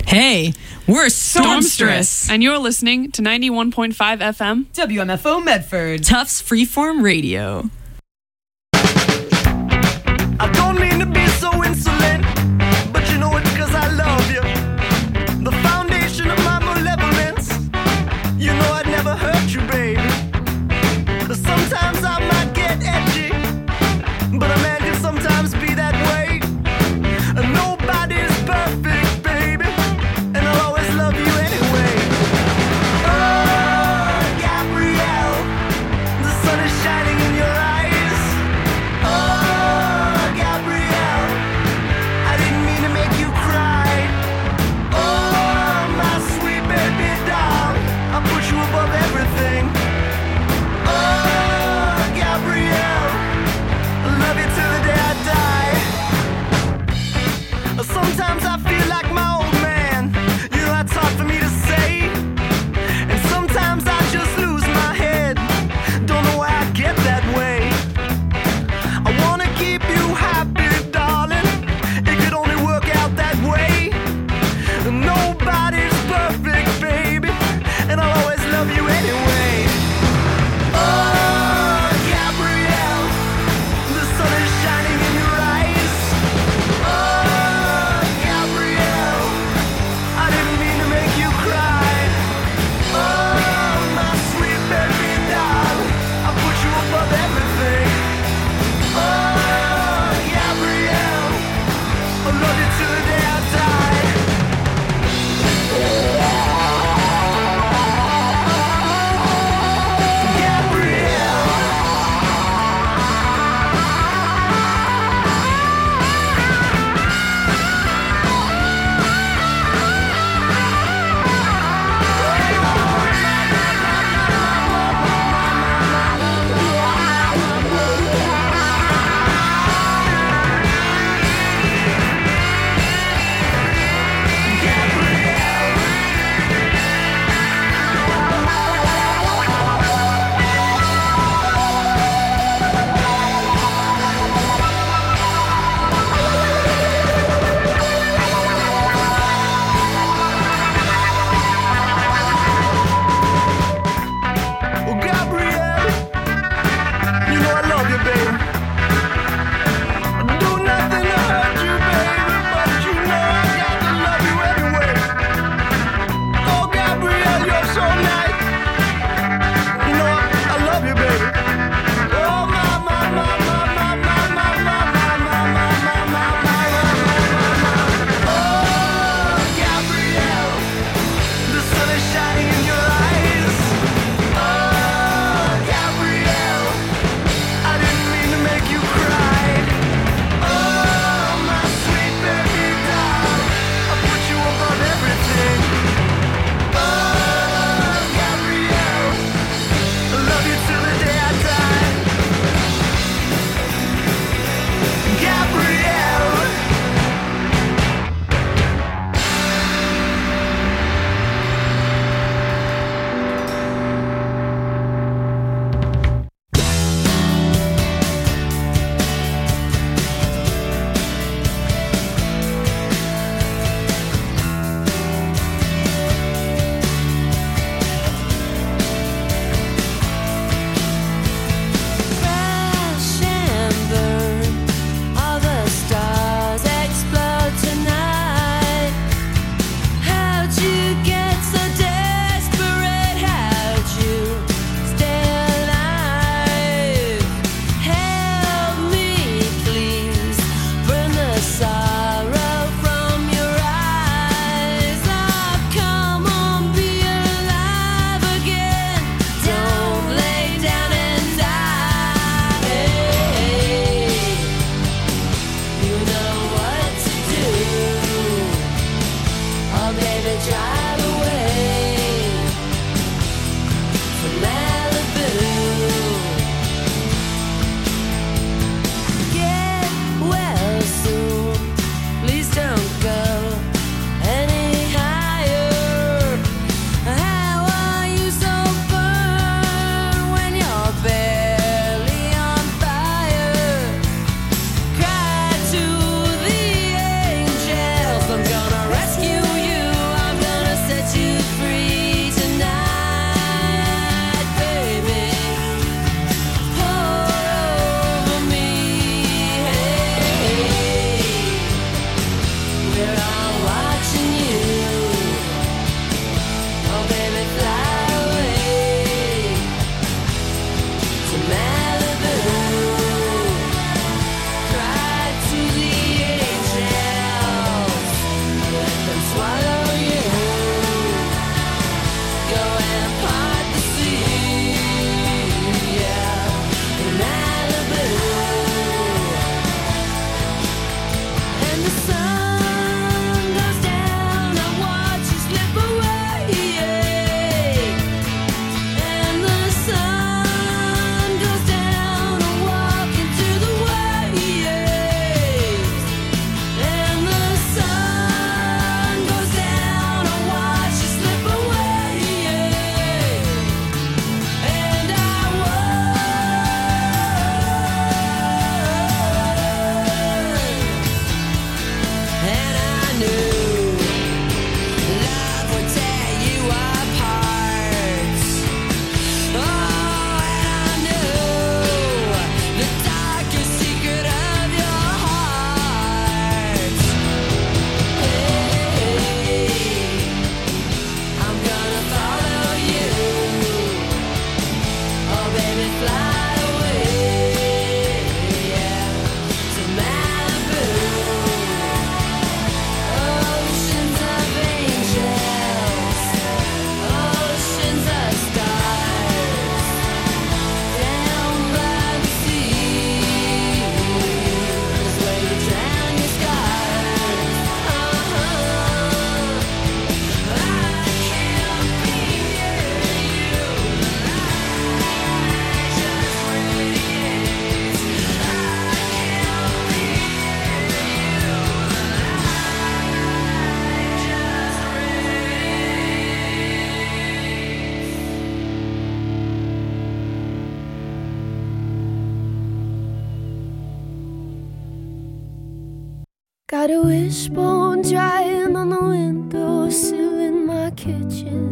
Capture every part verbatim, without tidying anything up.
Hey, we're Stormstress. And you're listening to ninety-one point five F M. W M F O Medford. Tufts Freeform Radio. I don't mean to be so insolent, but you know it's because I love you. The foundation of my malevolence. You know I'd never hurt you, baby. Sometimes I might get edgy, but a man can sometimes be that way. Nobody's perfect, baby, and I'll always love you anyway. Oh, Gabrielle, the sun is shining in your eyes. wishbone drying on the windowsill in my kitchen.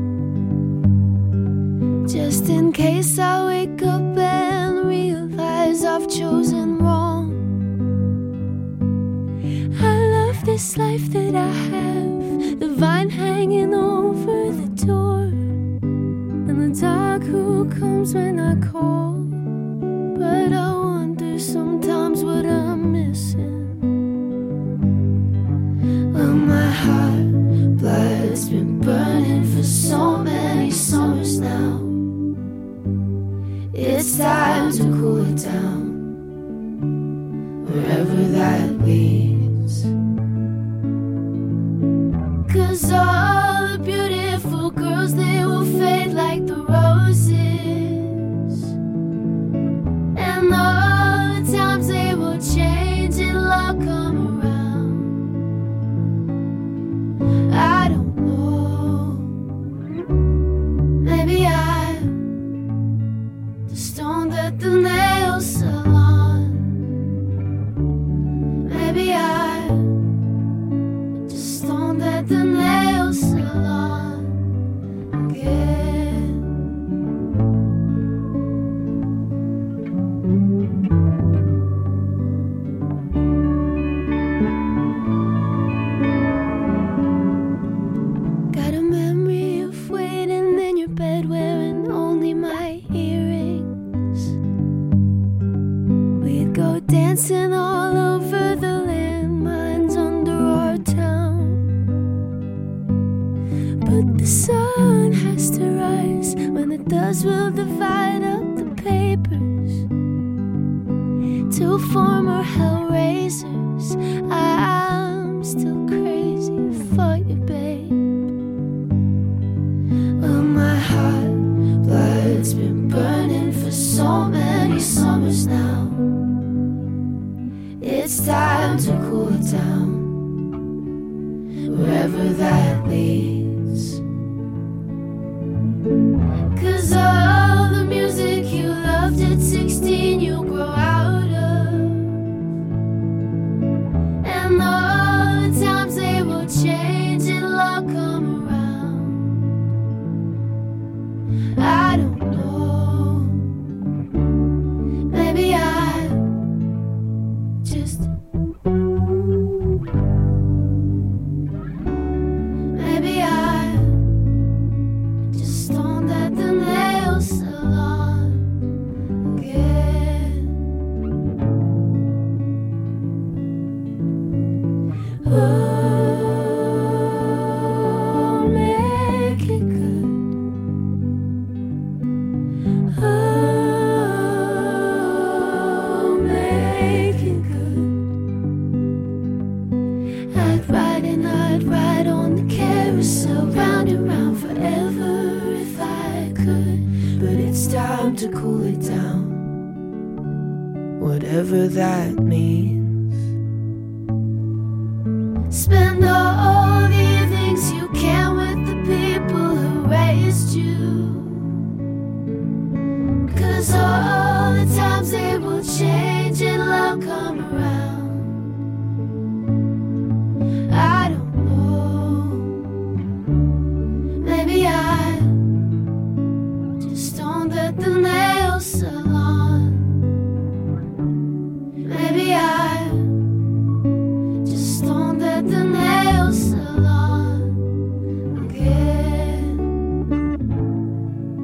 Just in case I wake up and realize I've chosen wrong. I love this life that I have, the vine hanging over the door, and the dog who comes when I call. But I wonder sometimes what I'm missing. Well, my heart blood's been burning for so many summers now. It's time to cool it down, wherever that leads. 'Cause all the beautiful girls, they will fade like the roses, and all the times they will change, it'll all come around. I don't know, maybe I'm the stone that the nail salon. Maybe I'm just stone that the nail salon again. Got a memory of waiting in your bed wearing only my earrings. We'd go dancing all over the landmines under our town. But the sun has to rise. When it does, we'll divide up the papers. Two former hellraisers. I'm still crazy for you, babe. Well, my heart blood's been burning for so many summers now. It's time to cool it down, wherever that leads. 'Cause all the music you loved at sixteen, you grow out of, and all the times they will change, it'll all come around. I don't know, maybe I'm just, maybe I'm just stoned at the nail salon again. Oh, make it good. Oh, make it good. I'd ride and I'd ride on the carousel, round and round forever if I could. But it's time to cool it down, whatever that means. Spend all the evenings you can with the people who raised you. 'Cause all the times they will change, it'll all come around. I don't know, maybe I'm just stoned at the nail salon. Maybe I'm just stoned at the nail salon again.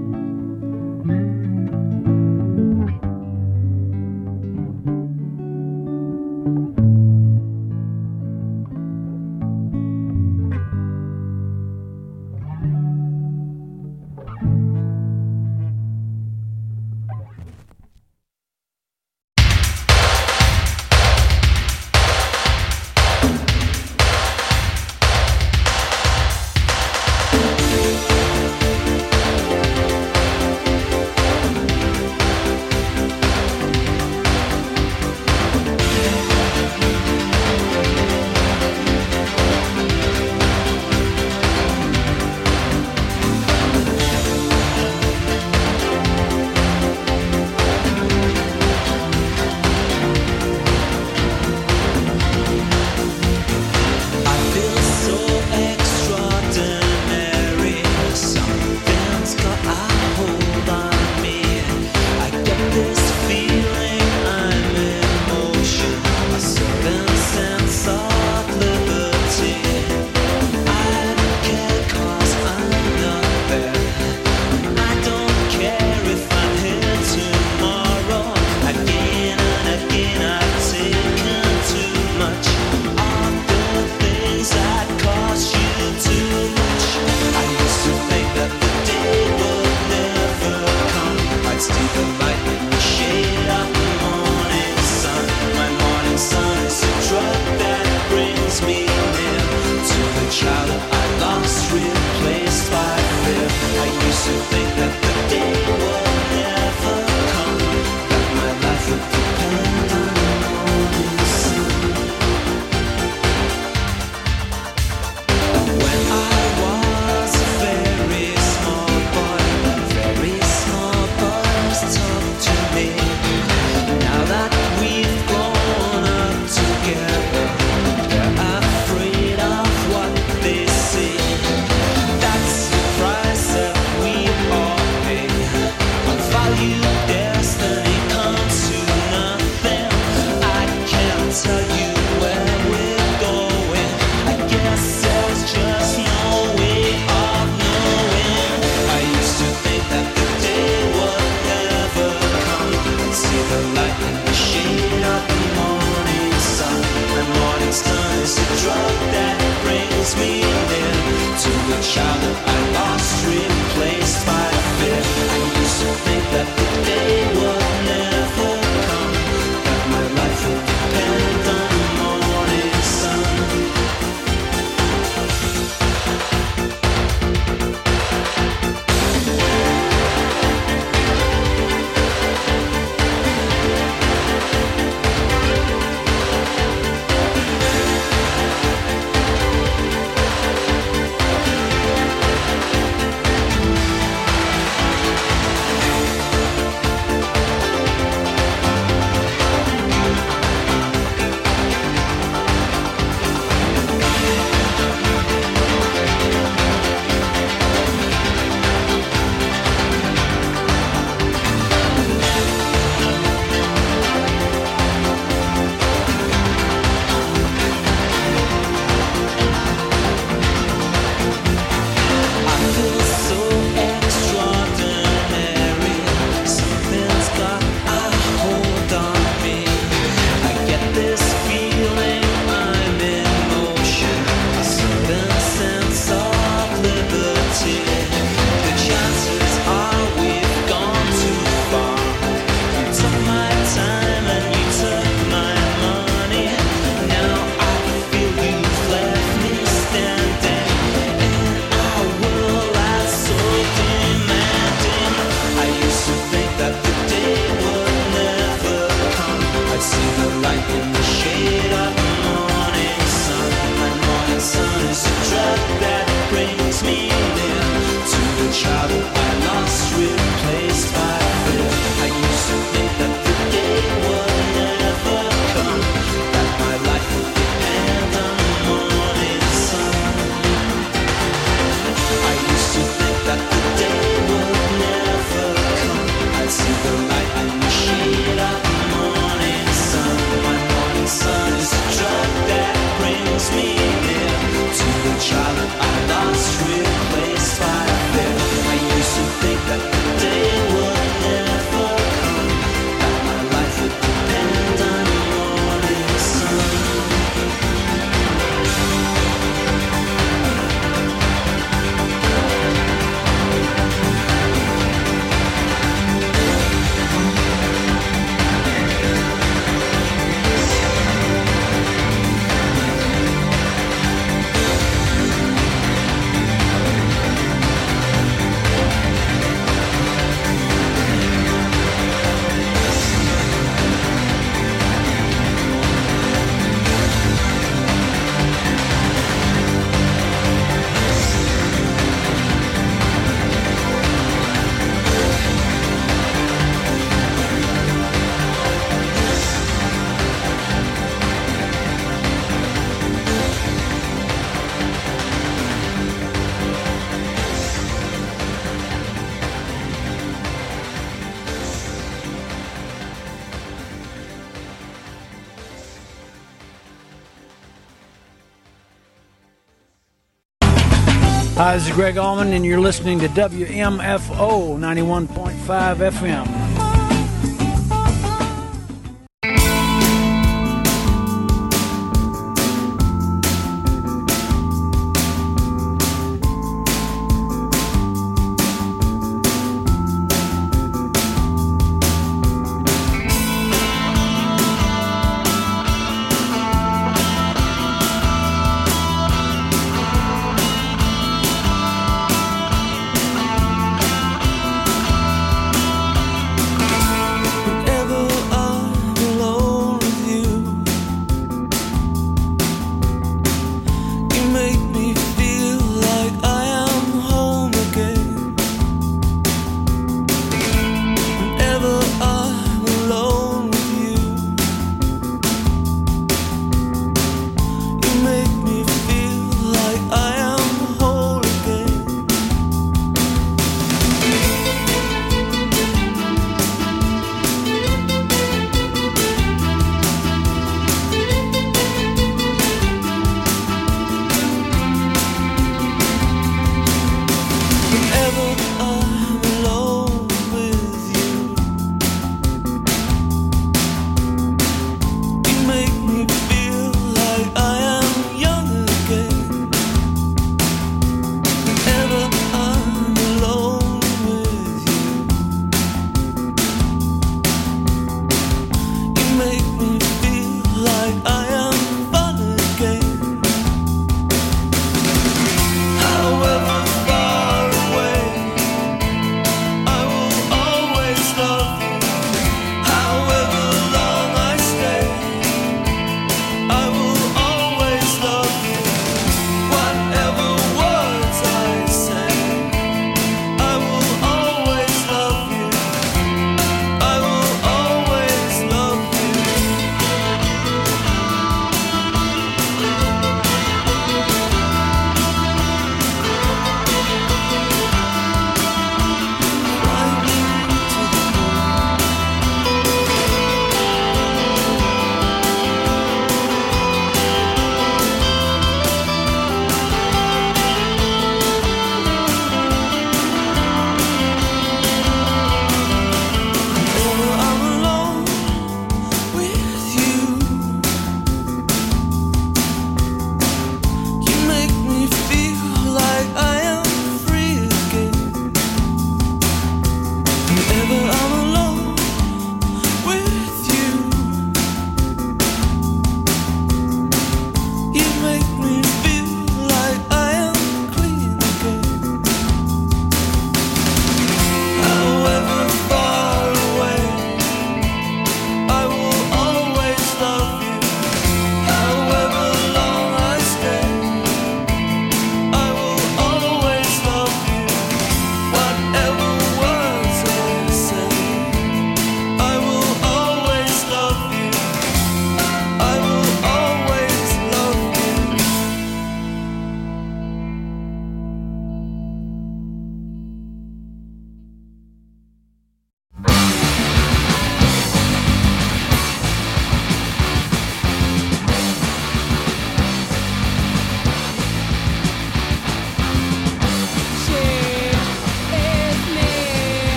Hi, this is Greg Allman, and you're listening to W M F O ninety-one point five F M.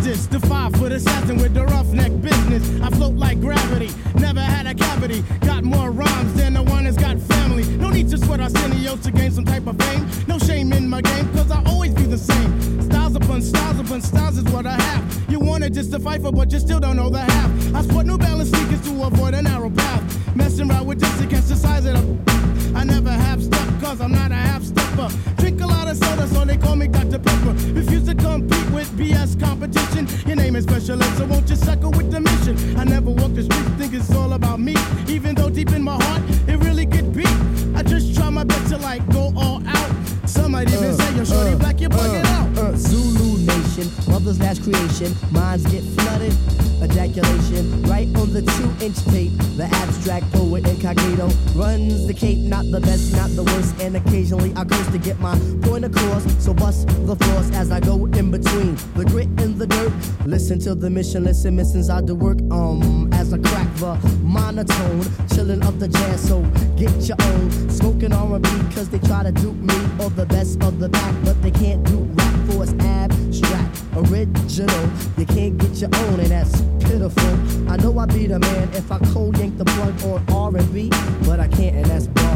distance. The five-foot assassin with the roughneck business. I float like gravity, never had a cavity. Got more rhymes than the one that's got family. No need to sweat Arsenio to gain some type of fame. No shame in my game, cause I always be the same. Styles upon styles upon styles is what I have. You wanted just to fight for, but you still don't know the half. I sport New Balance sneakers to avoid a narrow path. Messing around with this against the size of the... I never have stuff, cause I'm not a half-stepper. Drink a lot of soda, so they call me Doctor Pepper. Refuse to compete with B S competition. Your name is Special Ed, so won't you suckle with the mission? I never walk the streets, think it's all about me. Even though deep in my heart, it really could be. I just try my best to like go all out. Some might even uh, say you're shorty uh, black, you're bugging uh, out. Uh, Zulu Nation, mother's last creation. Minds get flooded, ejaculation. Right on the two-inch tape, the abstract poet incognito runs the cape. Not the best, not the worst, and occasionally I curse to get my point across. So bust the floors as I go in between the grit and the dirt. Listen to the mission, listen, missions I do work. Um, as I crack the monotone, chilling up the jazz. So get your own, smoking R and B, cause they try to dupe me or the best of the pack, but they can't do rap for it's abstract, original. You can't get your own, and that's pitiful. I know I be the man if I cold yank the plug on R and B, but I can't, and that's wrong.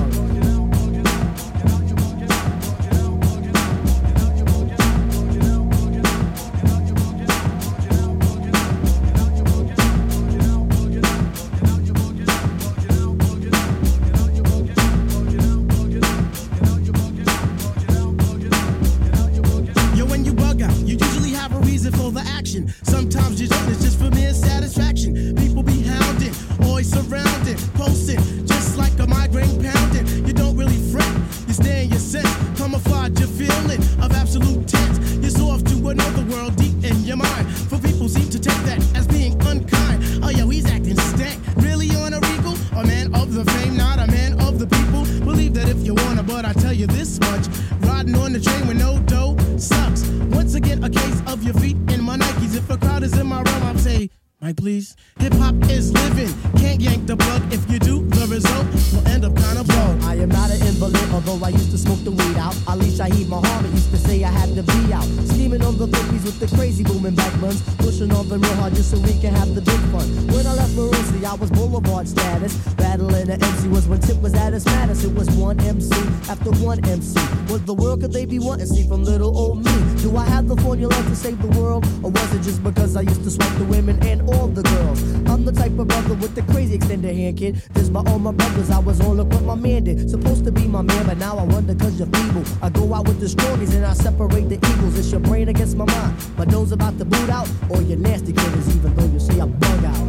Sometimes you don't, it's just for mere satisfaction. People be hounding, always surrounding, posting, just like a migraine pounding. You don't really fret, you stay in your sense, camouflage your feeling of absolute tense. You're so off to another world deep in your mind. For people seem to take that as being unkind. Oh yo, he's acting stank, really on a regal? A man of the fame, not a man of the people. Believe that if you wanna, but I tell you this much, riding on the train with no dough sucks. Once again, a case of your feet in my Nikes. If a crowd is in my realm, I'll say, Mike, please. Hip hop is living, can't yank the plug. If you do, the result will end up kind of blow. I am not an invalid, although I used to smoke the weed out. Ali Shaheed Muhammad used to say I had to be out. Scheming on the fifties with the crazy booming back buns. Pushing on them real hard just so we can have the big fun. When I left Maroosie, I was Boulevard status. Battling the M C was when Tip was at his maddest. It was one M C after one M C. What the world could they be wanting to see from little old me? Do I have the formula to save the world? Or was it just because I used to swipe the women and all the girls? I'm the type of brother with the crazy extended hand, kid. This by all my brothers, I was on look what my man did. Supposed to be my man, but now I wonder cause you're feeble. I go out with the strongies and I separate the eagles. It's your brain against my mind. My nose about to boot out, or your nasty critters, even though you say I bug out.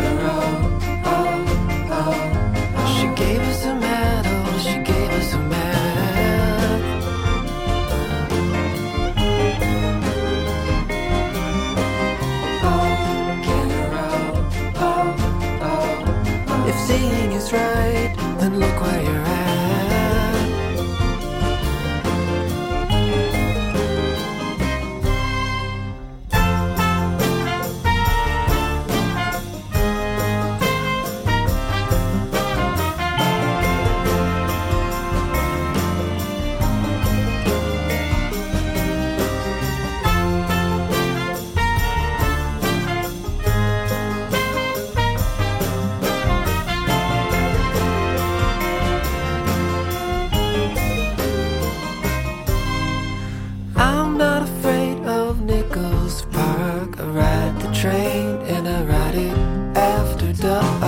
She gave us a medal, she gave us a medal. look where you're at. Train and I ride it after dark.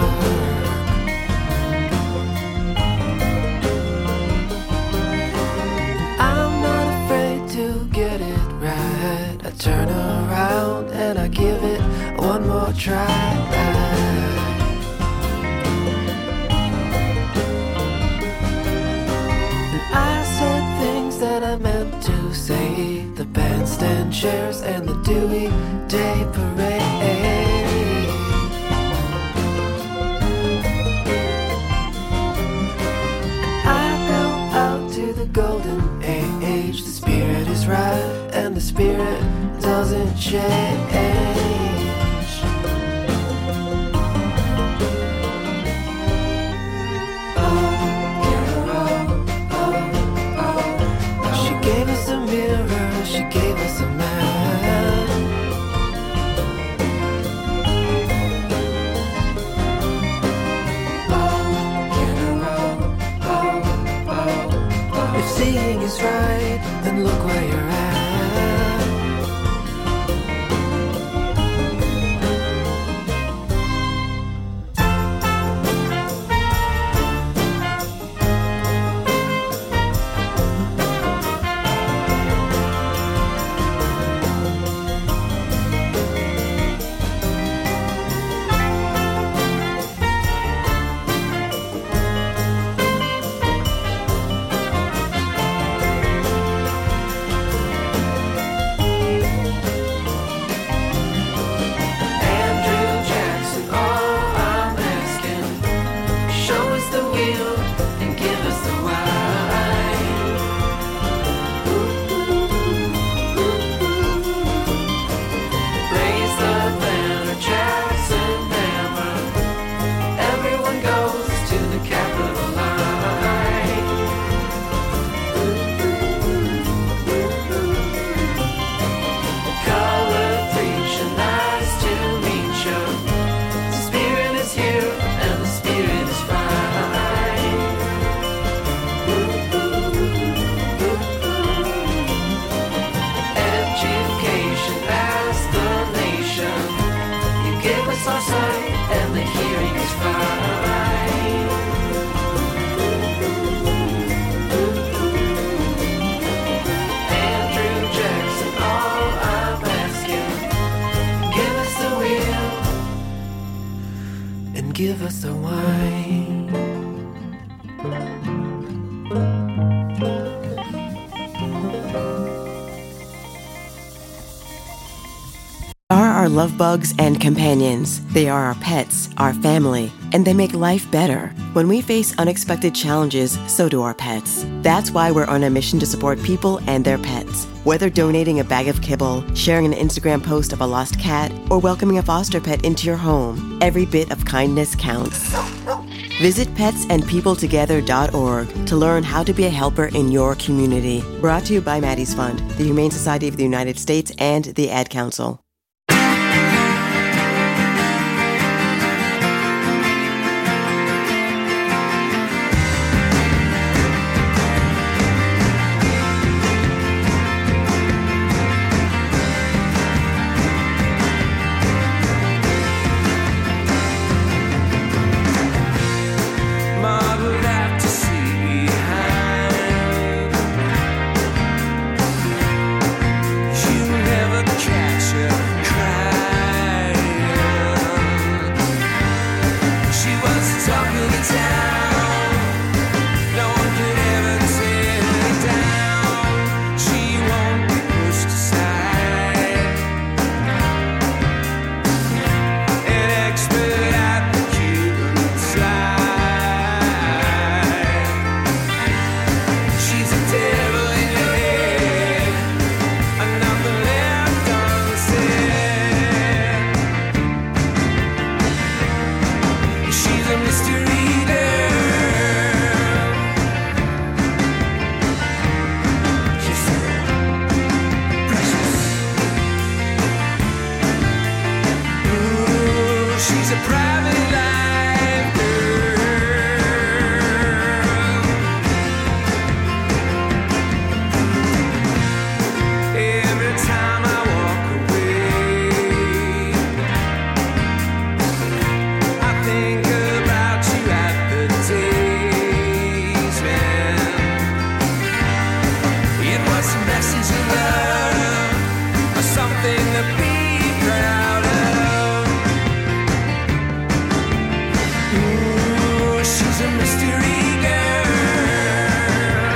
I'm not afraid to get it right. I turn around and I give it one more try. I said things that I meant to say. The bandstand chairs and the Dewey Day Parade. I go out to the golden age. The spirit is right and the spirit doesn't change. She gave us a man. If seeing is right, then look where you're at. Give us the wine. Are our love bugs and companions. They are our pets, our family, and they make life better. When we face unexpected challenges, so do our pets. That's why we're on a mission to support people and their pets. Whether donating a bag of kibble, sharing an Instagram post of a lost cat, or welcoming a foster pet into your home, every bit of kindness counts. Visit pets and people together dot org to learn how to be a helper in your community. Brought to you by Maddie's Fund, the Humane Society of the United States, and the Ad Council. Catch her. be proud of. Ooh, she's a mystery girl.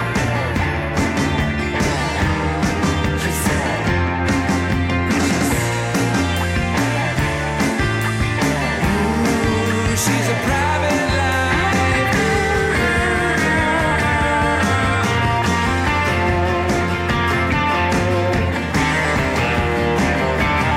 Ooh, she's a private life girl.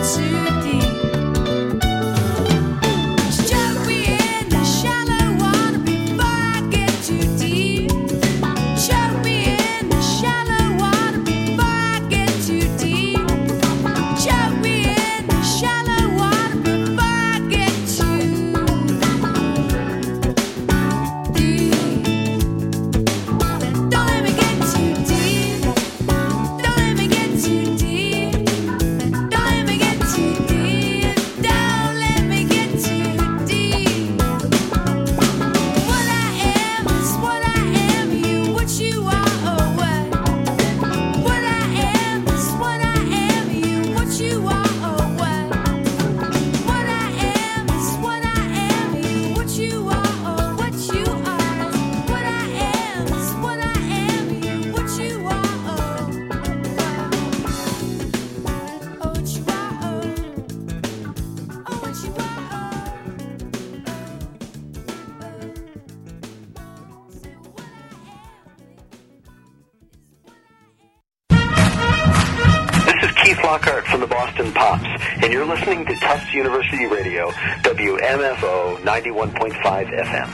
Lockhart from the Boston Pops, and you're listening to Tufts University Radio, W M F O ninety-one point five F M.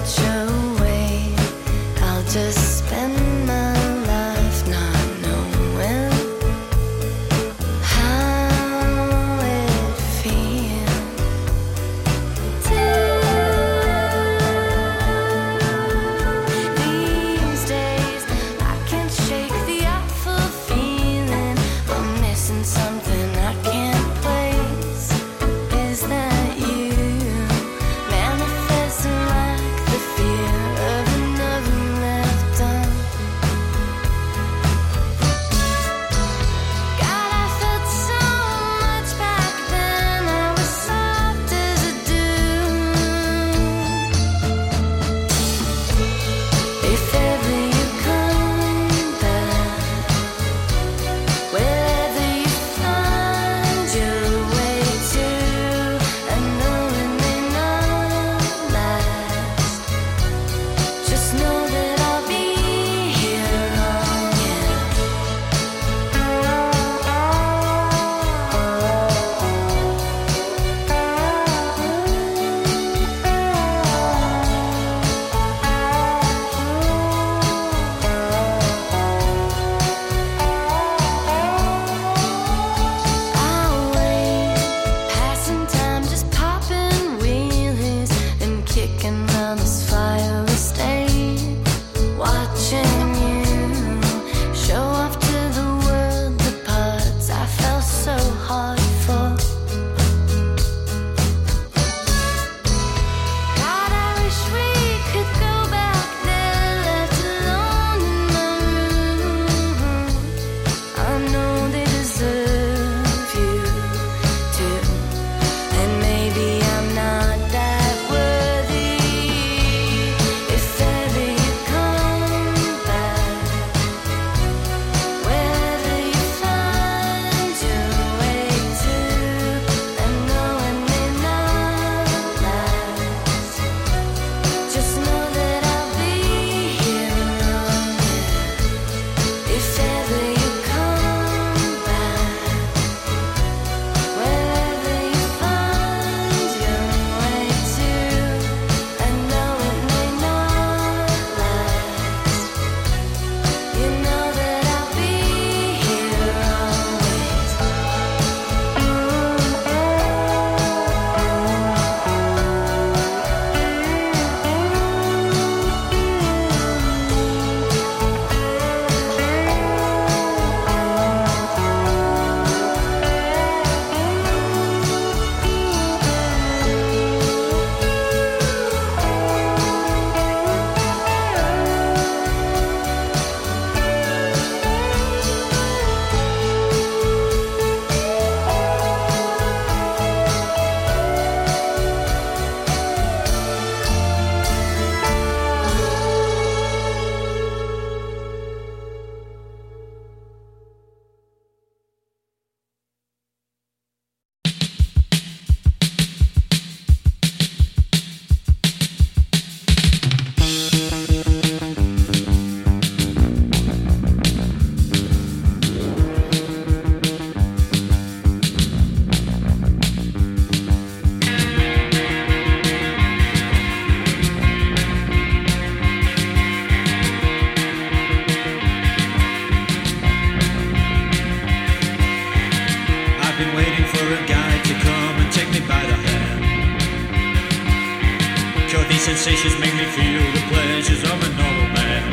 sensations make me feel the pleasures of a normal man.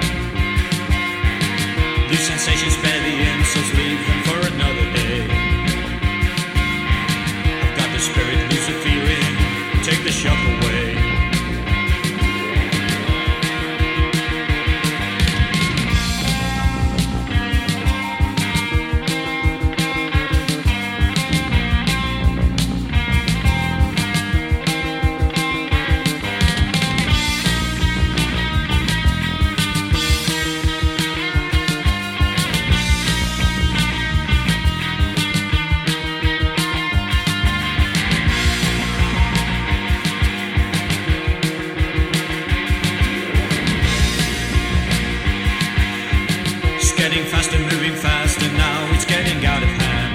These sensations spare the insults, leave them for another day. I've got the spirit, lose the feeling, take the shock away. Getting faster, moving faster, now it's getting out of hand.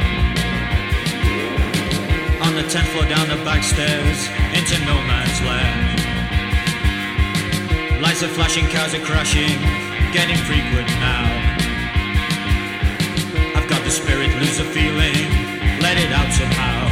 On the tenth floor, down the back stairs, into no man's land. Lights are flashing, cars are crashing, getting frequent now. I've got the spirit, lose the feeling, let it out somehow.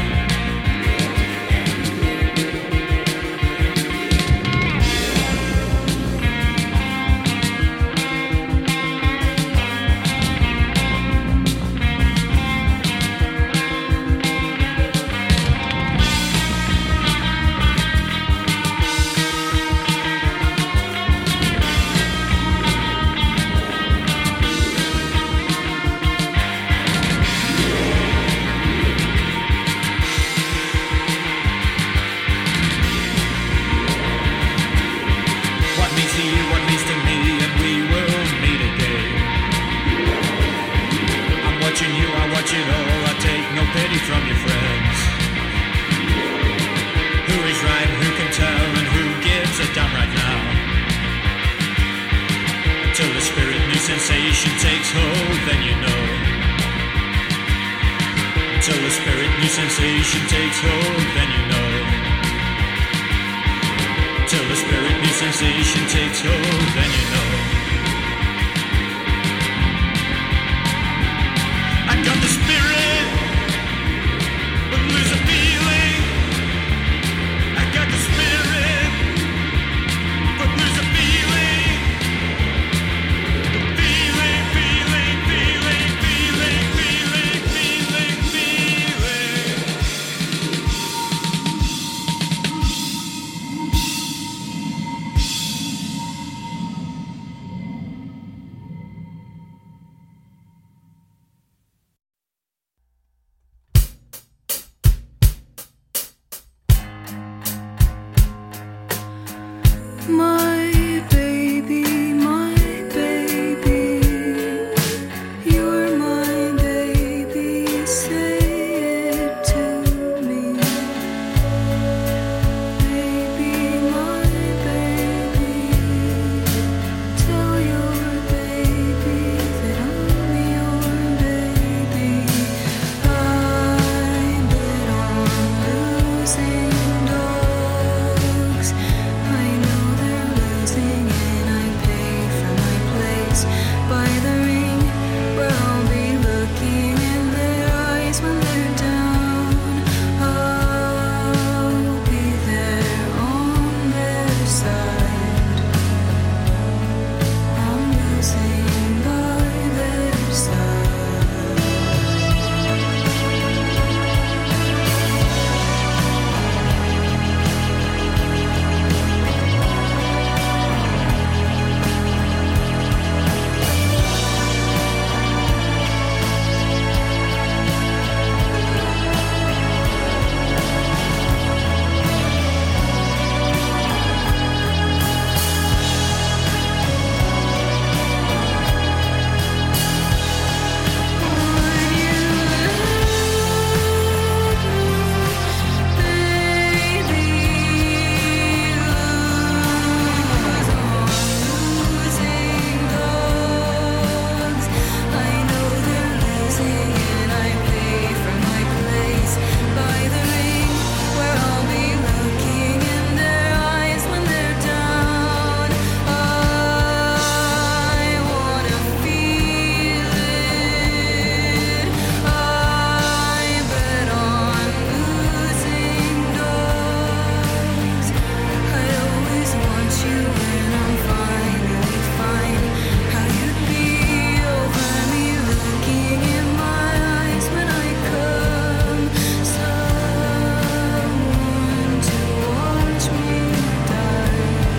Sensation takes hold, then you know. Till the spirit new sensation takes hold, then you know. Till the spirit new sensation takes hold, then you know. I got the spirit, but lose a feeling. I got the spirit, but lose a feeling. My